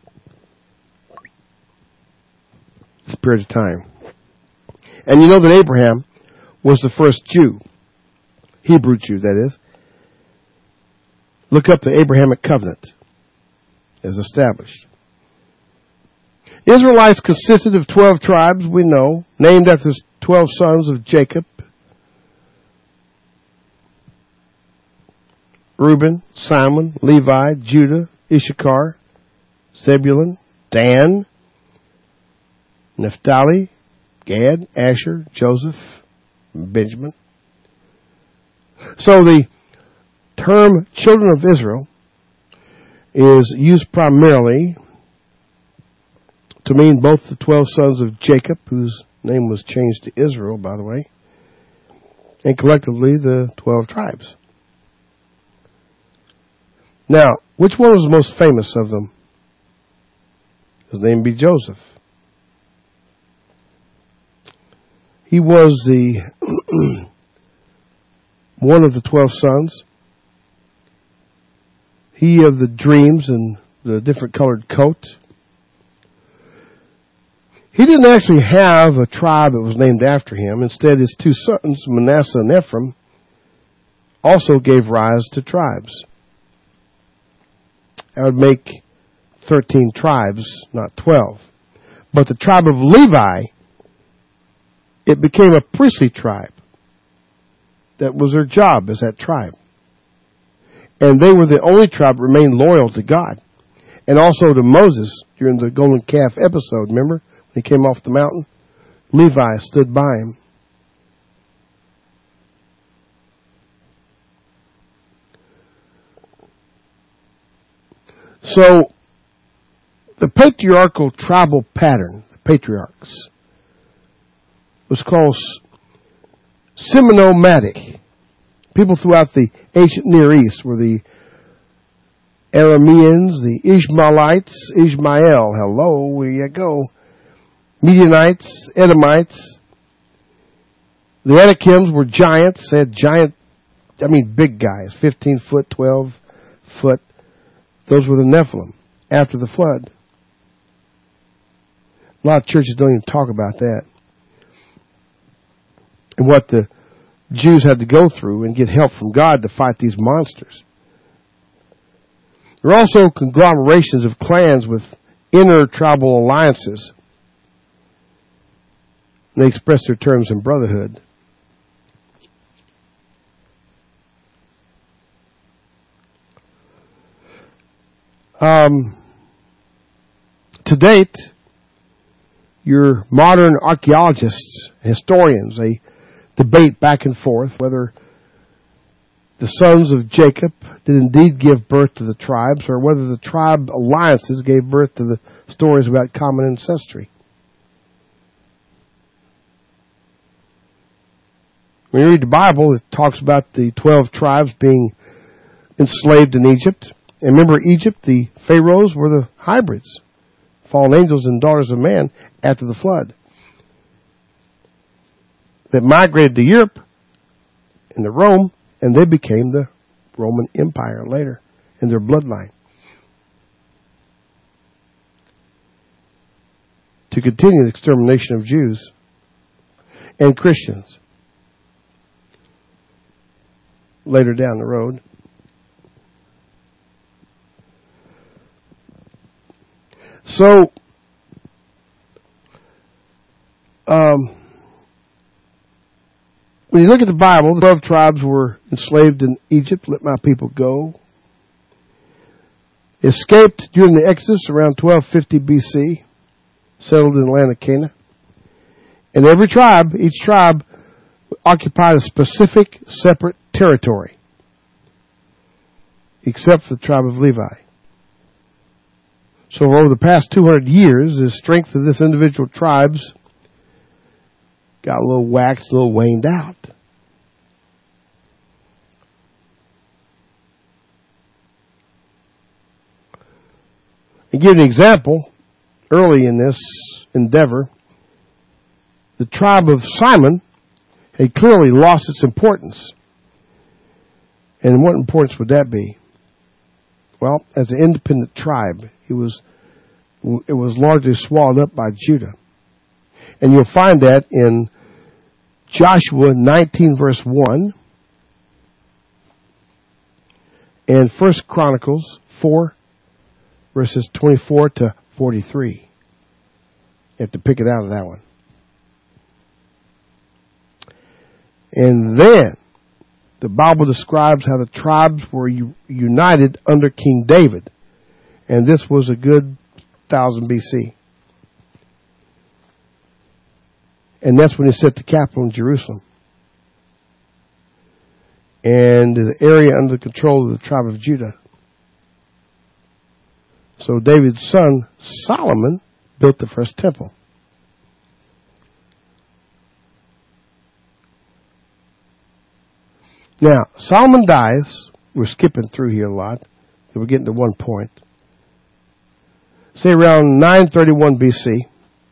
This period of time. And you know that Abraham was the first Jew. Hebrew Jew, that is. Look up the Abrahamic covenant as established. Israelites consisted of twelve tribes, we know, named after the twelve sons of Jacob. Reuben, Simon, Levi, Judah, Issachar, Zebulun, Dan, Naphtali, Gad, Asher, Joseph, Benjamin. So the term children of Israel is used primarily to mean both the twelve sons of Jacob, whose name was changed to Israel, by the way, and collectively the twelve tribes. Now, which one was the most famous of them? His name would be Joseph. He was the one of the twelve sons. He of the dreams and the different colored coat. He didn't actually have a tribe that was named after him. Instead, his two sons, Manasseh and Ephraim, also gave rise to tribes. That would make thirteen tribes, not twelve. But the tribe of Levi, it became a priestly tribe. That was their job, as that tribe. And they were the only tribe that remained loyal to God. And also to Moses during the golden calf episode, remember? When he came off the mountain, Levi stood by him. So, the patriarchal tribal pattern, the patriarchs, was called Seminomatic. People throughout the ancient Near East were the Arameans, the Ishmaelites, Ishmael, hello, where you go, Midianites, Edomites. The Anakims were giants. They had giant, I mean big guys, fifteen foot, twelve foot. Those were the Nephilim after the flood. A lot of churches don't even talk about that. And what the Jews had to go through and get help from God to fight these monsters. There are also conglomerations of clans with inter-tribal alliances. They express their terms in brotherhood. Um, to date, your modern archaeologists, historians, they debate back and forth whether the sons of Jacob did indeed give birth to the tribes or whether the tribe alliances gave birth to the stories about common ancestry. When you read the Bible, it talks about the twelve tribes being enslaved in Egypt. And remember, Egypt, the pharaohs were the hybrids, fallen angels and daughters of man after the flood, that migrated to Europe and to Rome, and they became the Roman Empire later in their bloodline. To continue the extermination of Jews and Christians later down the road. So, um, when you look at the Bible, the twelve tribes were enslaved in Egypt, let my people go. Escaped during the Exodus around twelve fifty B C, settled in the land of Canaan. And every tribe, each tribe, occupied a specific, separate territory, except for the tribe of Levi. So over the past two hundred years, the strength of this individual tribes got a little waxed, a little waned out. To give an example, early in this endeavor, the tribe of Simon had clearly lost its importance. And what importance would that be? Well, as an independent tribe, it was it was largely swallowed up by Judah. And you'll find that in Joshua nineteen, verse one, and First Chronicles four, verses twenty-four to forty-three. You have to pick it out of that one. And then the Bible describes how the tribes were u- united under King David. And this was a good one thousand B C. And that's when he set the capital in Jerusalem. And the area under the control of the tribe of Judah. So David's son, Solomon, built the first temple. Now, Solomon dies. We're skipping through here a lot. We're getting to one point. Say around nine thirty-one B C.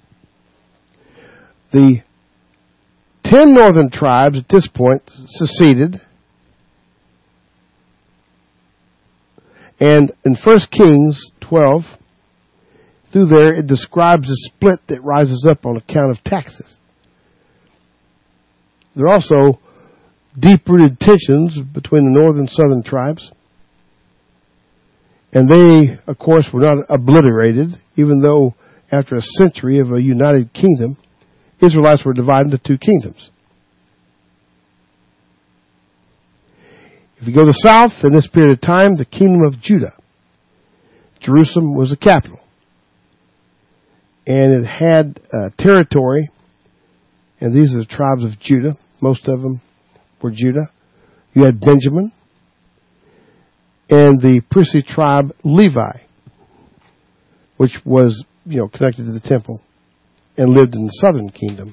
The ten northern tribes at this point seceded. And in First Kings twelve, through there, it describes a split that rises up on account of taxes. There are also deep-rooted tensions between the northern and southern tribes. And they, of course, were not obliterated, even though after a century of a united kingdom, Israelites were divided into two kingdoms. If you go to the south, in this period of time, the kingdom of Judah. Jerusalem was the capital. And it had uh, territory, and these are the tribes of Judah. Most of them were Judah. You had Benjamin, and the priestly tribe Levi, which was, you know, connected to the temple and lived in the southern kingdom.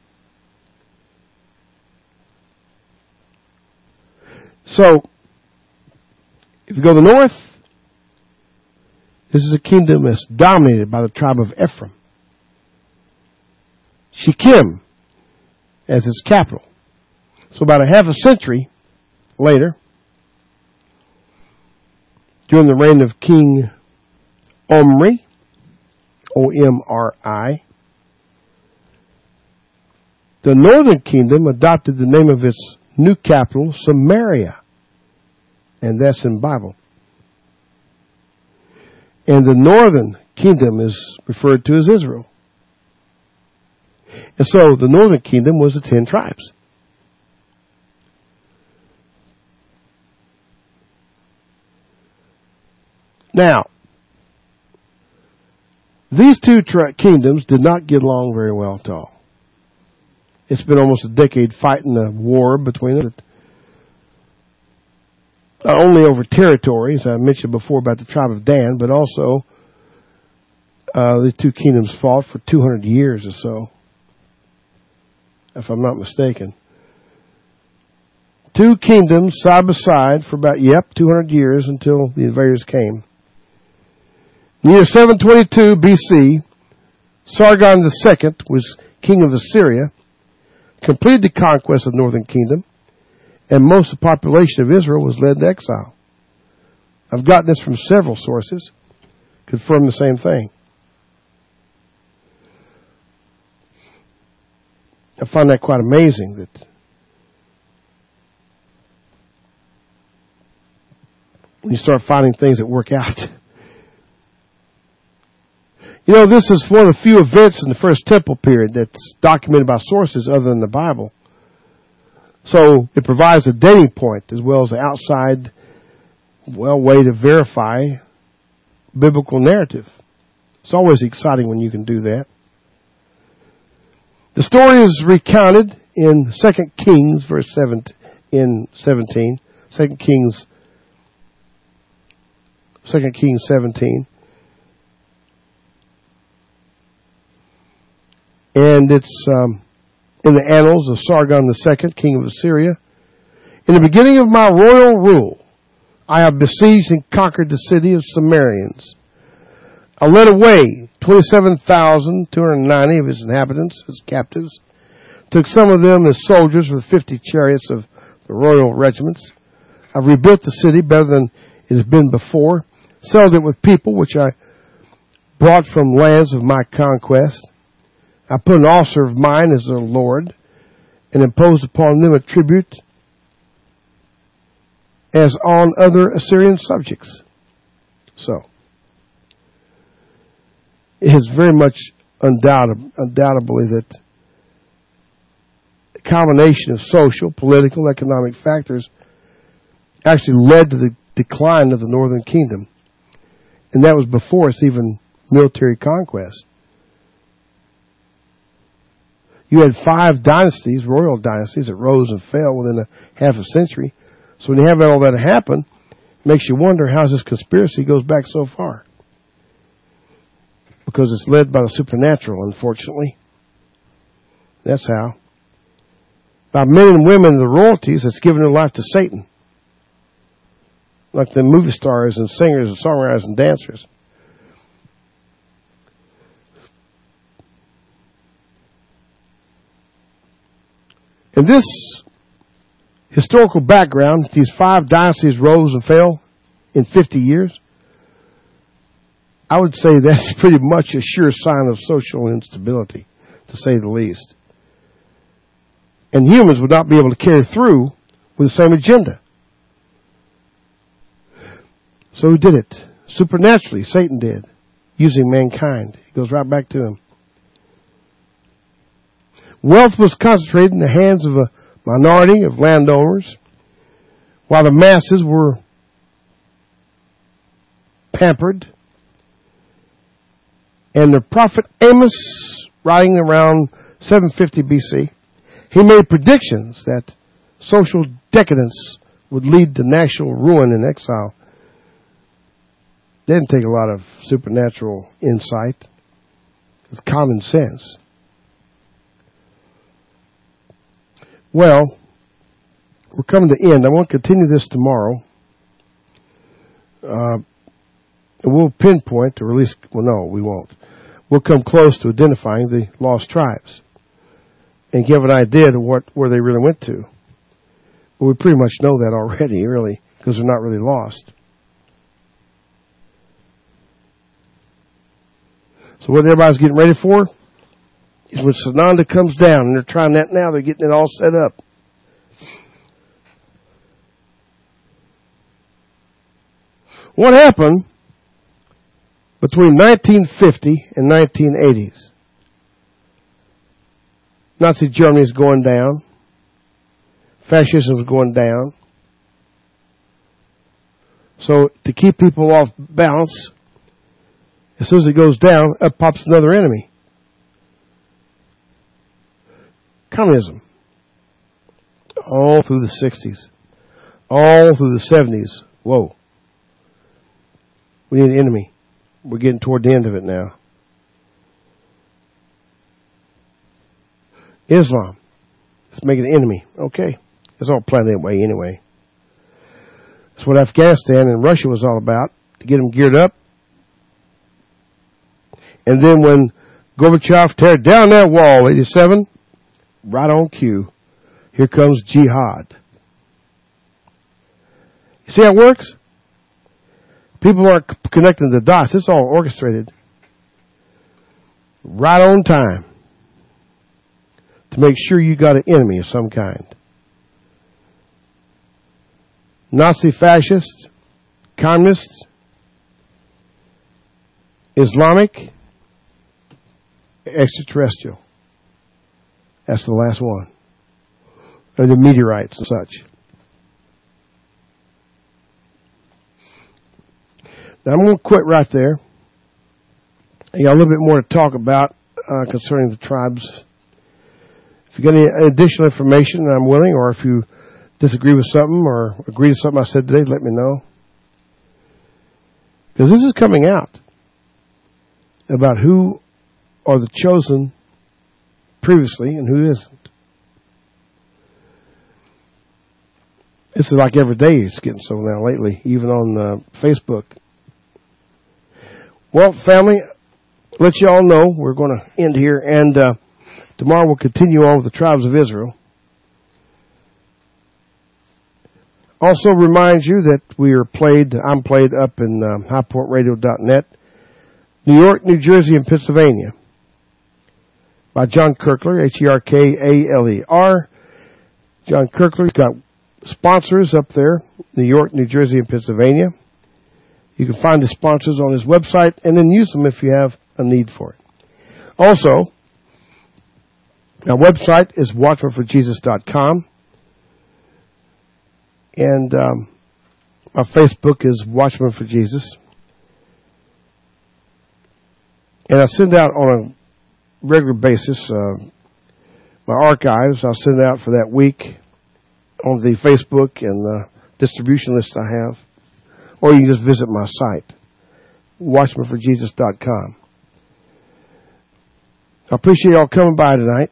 So, if you go to the north, this is a kingdom that's dominated by the tribe of Ephraim. Shechem as its capital. So about a half a century later, during the reign of King Omri, O M R I, the northern kingdom adopted the name of its new capital, Samaria. And that's in the Bible. And the northern kingdom is referred to as Israel. And so the northern kingdom was the ten tribes. Now, these two tri- kingdoms did not get along very well at all. It's been almost a decade fighting a war between them. Not only over territory, as I mentioned before about the tribe of Dan, but also uh, the two kingdoms fought for two hundred years or so, if I'm not mistaken. Two kingdoms side by side for about, yep, two hundred years until the invaders came. In the year seven twenty-two B C, Sargon the Second was king of Assyria, completed the conquest of the northern kingdom, and most of the population of Israel was led to exile. I've gotten this from several sources, confirm the same thing. I find that quite amazing that when you start finding things that work out. You know, this is one of the few events in the First Temple period that's documented by sources other than the Bible. So it provides a dating point as well as an outside, well, way to verify biblical narrative. It's always exciting when you can do that. The story is recounted in Second Kings, verse seven, in seventeen. Second Kings, Second Kings seventeen. And it's um, in the annals of Sargon the Second, king of Assyria. In the beginning of my royal rule, I have besieged and conquered the city of Samaritans. I led away twenty-seven thousand two hundred ninety of his inhabitants as captives, took some of them as soldiers with fifty chariots of the royal regiments. I've rebuilt the city better than it has been before, settled it with people which I brought from lands of my conquest. I put an officer of mine as their lord, and imposed upon them a tribute as on other Assyrian subjects. So, it is very much undoubted, undoubtedly that a combination of social, political, economic factors actually led to the decline of the northern kingdom. And that was before it's even military conquest. You had five dynasties, royal dynasties, that rose and fell within a half a century. So when you have all that happen, it makes you wonder how this conspiracy goes back so far. Because it's led by the supernatural, unfortunately. That's how. By men and women of the royalties that's given their life to Satan. Like the movie stars and singers and songwriters and dancers. In this historical background, these five dynasties rose and fell in fifty years. I would say that's pretty much a sure sign of social instability, to say the least. And humans would not be able to carry through with the same agenda. So who did it? Supernaturally, Satan did, using mankind. It goes right back to him. Wealth was concentrated in the hands of a minority of landowners, while the masses were pampered. And the prophet Amos, writing around seven fifty B C, he made predictions that social decadence would lead to national ruin and exile. Didn't take a lot of supernatural insight. It's common sense. Well, we're coming to the end. I want to continue this tomorrow. Uh, and we'll pinpoint, or at least, well, no, we won't. We'll come close to identifying the lost tribes and give an idea to what where they really went to. But we pretty much know that already, really, because they're not really lost. So what everybody's getting ready for is when Sananda comes down, and they're trying that now. They're getting it all set up. What happened between nineteen fifty and nineteen eighties? Nazi Germany is going down. Fascism is going down. So to keep people off balance, as soon as it goes down, up pops another enemy. Communism. All through the sixties. All through the seventies. Whoa. We need an enemy. We're getting toward the end of it now. Islam. Let's make it an enemy. Okay. It's all planned that way anyway. That's what Afghanistan and Russia was all about. To get them geared up. And then when Gorbachev teared down that wall, eighty-seven, right on cue, here comes jihad. You see how it works? People aren't connecting the dots. It's all orchestrated. Right on time. To make sure you got an enemy of some kind. Nazi fascists, communists, Islamic, extraterrestrial. That's the last one. And the meteorites and such. Now I'm going to quit right there. I got a little bit more to talk about uh, concerning the tribes. If you got any additional information, I'm willing, or if you disagree with something or agree to something I said today, let me know. Because this is coming out about who are the chosen previously and who isn't. This is like every day it's getting so now lately, even on uh, Facebook. Well, family, let you all know we're going to end here, and uh, tomorrow we'll continue on with the tribes of Israel. Also remind you that we are played, I'm played up in um, high point radio dot net, New York, New Jersey, and Pennsylvania by John Kirkler, H E R K A L E R. John Kirkler's got sponsors up there, New York, New Jersey, and Pennsylvania. You can find the sponsors on his website and then use them if you have a need for it. Also, our website is watchman for jesus dot com. And um, my Facebook is Watchman for Jesus. And I send out on a regular basis uh, my archives. I'll send it out for that week on the Facebook and the distribution list I have. Or you can just visit my site, watchman for jesus dot com. I appreciate y'all coming by tonight.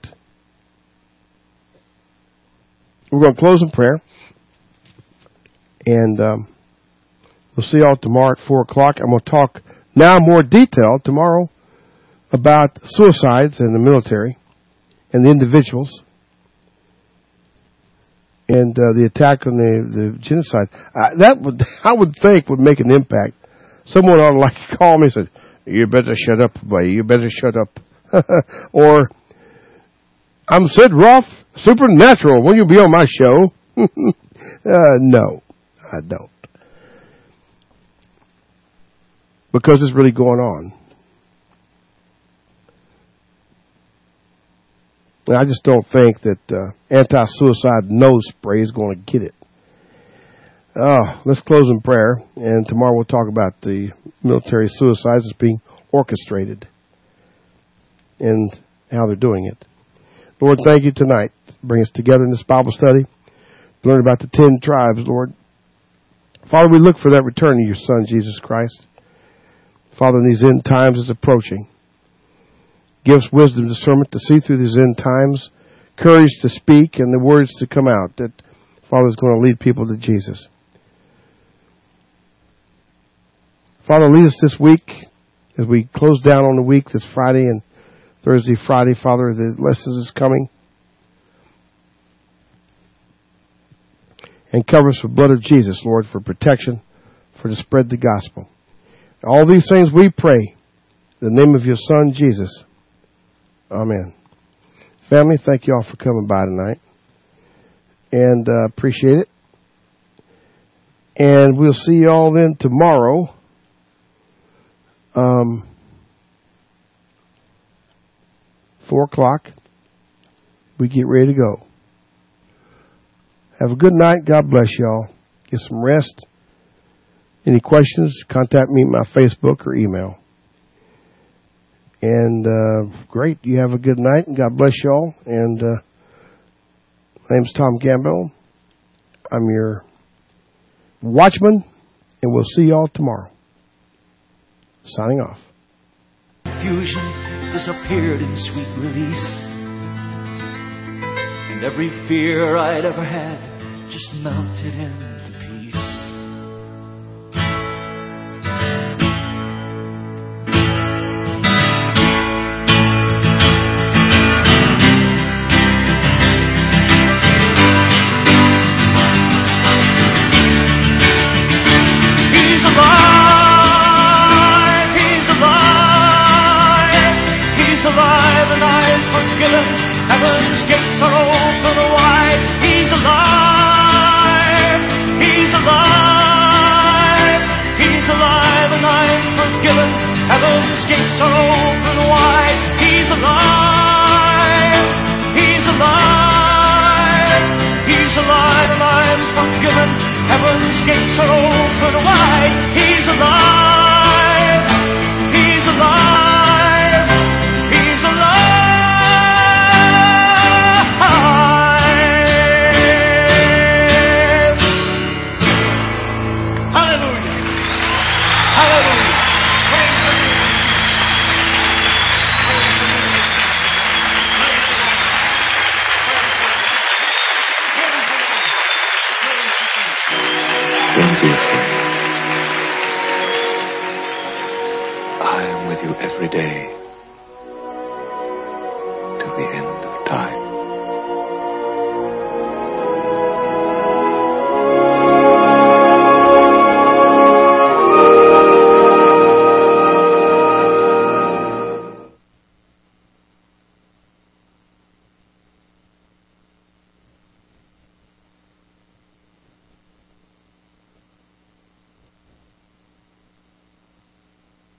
We're going to close in prayer. And um, we'll see y'all tomorrow at four o'clock. I'm going to talk now more detail tomorrow about suicides in the military and the individuals and uh, the attack on the, the genocide. Uh, that would, I would think, would make an impact. Someone ought to like call me and say, "You better shut up, boy. You better shut up." Or, "I'm Sid Ruff, Supernatural. Will you be on my show?" uh, no. I don't. Because it's really going on. And I just don't think that uh, anti-suicide nose spray is going to get it. Uh, let's close in prayer, and tomorrow we'll talk about the military suicides that's being orchestrated and how they're doing it. Lord, thank you tonight. Bring us together in this Bible study. Learn about the ten tribes, Lord. Father, we look for that return of your Son, Jesus Christ. Father, in these end times is approaching. Give us wisdom, discernment to see through these end times, courage to speak, and the words to come out that, Father, is going to lead people to Jesus. Father, lead us this week as we close down on the week this Friday and Thursday, Friday. Father, the lessons is coming. And cover us with the blood of Jesus, Lord, for protection, for to spread the gospel. All these things we pray in the name of your Son, Jesus. Amen. Family, thank you all for coming by tonight. And uh, appreciate it. And we'll see you all then tomorrow. Um, four o'clock. We get ready to go. Have a good night. God bless y'all. Get some rest. Any questions, contact me at my Facebook or email. And uh, great. You have a good night, and God bless y'all. And uh, my name's Tom Campbell. I'm your watchman, and we'll see y'all tomorrow. Signing off. Confusion disappeared in sweet release. And every fear I'd ever had just melted into peace. He's alive, he's alive, he's alive, and I've forgiven. Heaven's gates are open wide. He's alive. He's alive. He's alive, and I'm forgiven. Heaven's gates are open wide. He's alive. He's alive. He's alive, and I'm forgiven. Heaven's gates are open wide. He's alive. He's alive. He's alive. In Jesus, I you every day.